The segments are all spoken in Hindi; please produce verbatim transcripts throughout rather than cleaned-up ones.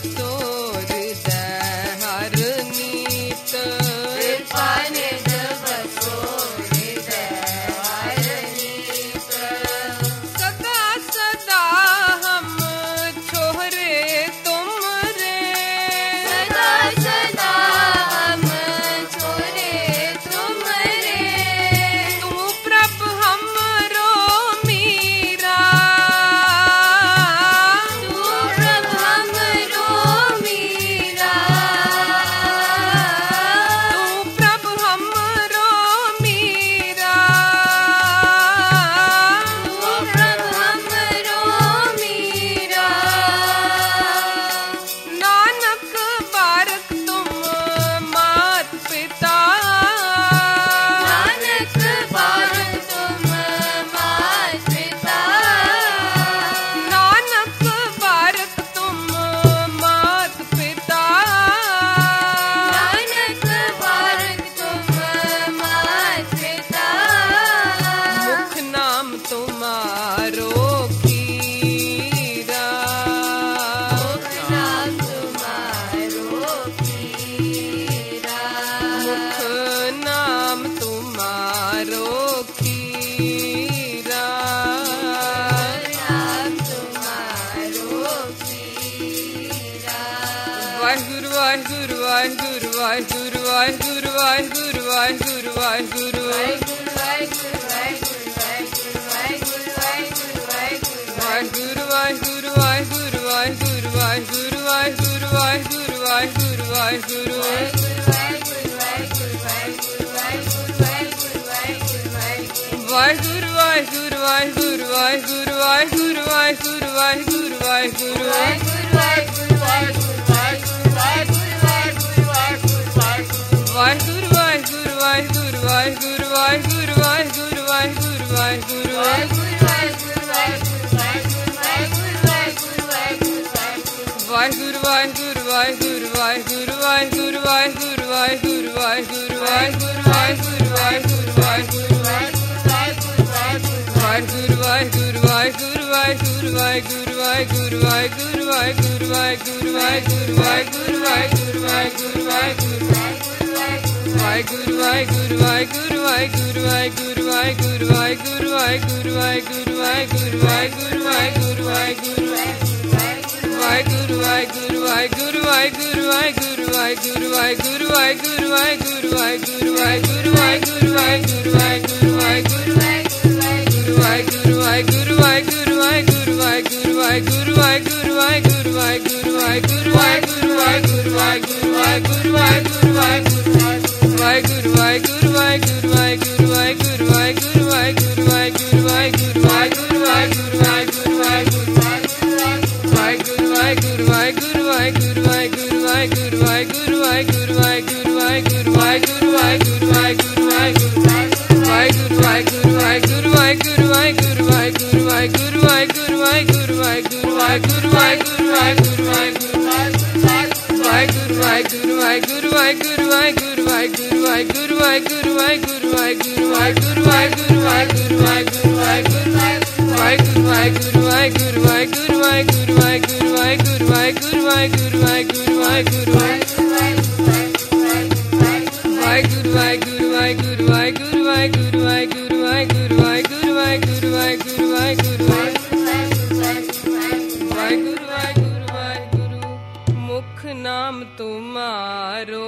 बसो हृदय हर नीत। कृपा निध बसो हृदय हर नीत। सदा सदा हम छोरे तुम रे। सदा सदा हम छोरे तुम रे। तू प्रभ हमरो मीरा। तू प्रभ हमरो मीरा। तू प्रभ हमरो मीरा। तू प्रभ हमरो मीरा। नानक बारक तुम मात पिता। नानक बारक तुम मात पिता। नानक बारक तुम मात पिता। नानक बारक तुम मात पिता। मुख नाम तुम्हारो खीरा। मुख नाम तुम्हारो खीरा। मुख नाम तुम्हारो खीरा। नाम तुम्हारो खीरा। वाहिगुरु वाहिगुरु वाहिगुरु वाहिगुरु वाहिगुरु वाहिगुरु वाहिगुरु वाहिगुरु। वाहिगुरु वाहिगुरु वाहिगुरु वाहिगुरु वाहिगुरु वाहिगुरु वाहिगुरु। वाहिगुरु वाहिगुरु वाहिगुरु वाहिगुरु वाहिगुरु वाहिगुरु वाहिगुरु वाहिगुरु। वाहिगुरु वाहिगुरु वाहिगुरु वाहिगुरु वाहिगुरु वाहिगुरु वाहिगुरु वाहिगुरु। वाहिगुरु वाहिगुरु वाहिगुरु वाहिगुरु। वाहिगुरु वाहिगुरु वाहिगुरु वाहिगुरु वाहिगुरु वाहिगुरु। वाहिगुरु वाहिगुरु वाहिगुरु वाहिगुरु वाहिगुरु वाहिगुरु वाहिगुरु वाहिगुरु। वाहिगुरु वाहिगुरु वाहिगुरु वाहिगुरु वाहिगुरु वाहिगुरु वाहिगुरु। वाहिगुरु वाहिगुरु वाहिगुरु वाहिगुरु वाहिगुरु वाहिगुरु वाहिगुरु वाहिगुरु। वाहिगुरु वाहिगुरु वाहिगुरु वाहिगुरु। वाहिगुरु वाहिगुरु वाहिगुरु वाहिगुरु वाहिगुरु वाहिगुरु वाहिगुरु वाहिगुरु वाहिगुरु वाहिगुरु वाहिगुरु वाहिगुरु वाहिगुरु वाहिगुरु। वाहिगुरु वाहिगुरु वाहिगुरु वाहिगुरु वाहिगुरु वाहिगुरु वाहिगुरु वाहिगुरु वाहिगुरु वाहिगुरु वाहिगुरु वाहिगुरु वाहिगुरु। वाहिगुरु वाहिगुरु वाहिगुरु वाहिगुरु वाहिगुरु वाहिगुरु वाहिगुरु वाहिगुरु वाहिगुरु वाहिगुरु वाहिगुरु वाहिगुरु वाहिगुरु वाहिगुरु वाहिगुरु। वाहिगुरु वाहिगुरु वाहिगुरु वाहिगुरु वाहिगुरु वाहिगुरु वाहिगुरु वाहिगुरु वाहिगुरु वाहिगुरु वाहिगुरु वाहिगुरु वाहिगुरु वाहिगुरु वाहिगुरु वाहिगुरु। वाहिगुरु वाहिगुरु वाहिगुरु वाहिगुरु वाहिगुरु वाहिगुरु वाहिगुरु वाहिगुरु वाहिगुरु वाहिगुरु वाहिगुरु वाहिगुरु वाहिगुरु। वाहिगुरु वाहिगुरु वाहिगुरु वाहिगुरु वाहिगुरु वाहिगुरु वाहिगुरु वाहिगुरु वाहिगुरु वाहिगुरु वाहिगुरु वाहिगुरु वाहिगुरु वाहिगुरु। वाहिगुरु वाहिगुरु वाहिगुरु वाहिगुरु वाहिगुरु वाहिगुरु वाहिगुरु वाहिगुरु वाहिगुरु वाहिगुरु वाहिगुरु वाहिगुरु वाहिगुरु वाहिगुरु। वाहिगुरु वाहिगुरु वाहिगुरु वाहिगुरु वाहिगुरु वाहिगुरु वाहिगुरु वाहिगुरु वाहिगुरु वाहिगुरु वाहिगुरु वाहिगुरु वाहिगुरु वाहिगुरु वाहिगुरु। वाहिगुरु वाहिगुरु वाहिगुरु वाहिगुरु वाहिगुरु वाहिगुरु वाहिगुरु वाहिगुरु वाहिगुरु वाहिगुरु वाहिगुरु। वाहिगुरु वाहिगुरु वाहिगुरु वाहिगुरु वाहिगुरु वाहिगुरु वाहिगुरु वाहिगुरु वाहिगुरु वाहिगुरु वाहिगुरु। वाहिगुरु वाहिगुरु वाहिगुरु। मुख नाम तुम्हारो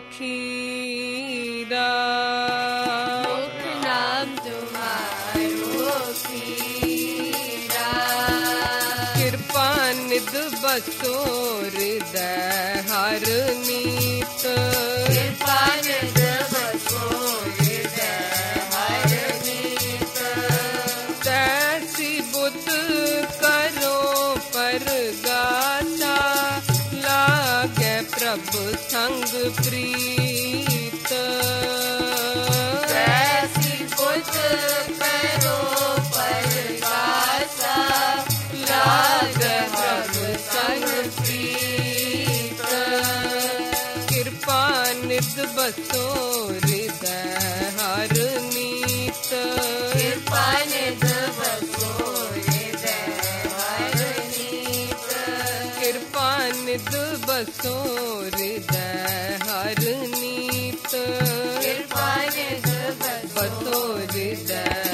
खीरा। मुख नाम तुम्हारो खीरा। कृपा निध बसो हृदय हर नीत। कृपा निध बसो हृदय हर नीत। तैसी बुद्ध करो परगासा लागे प्रभु संग प्रीत। तैसी बुद्ध करो परगासा लागे प्रभु संग प्रीत। कृपा निध बसो हृदय हर नीत। कृपा निध बसो हृदय हर नीत। कृपा निध ਨਿਦ ਬਸੋ ਹਿਰਦੈ ਹਰ ਨੀਤ, ਕਿਰਪਾ ਨਿਧ ਬਸੋ ਹਿਰਦੈ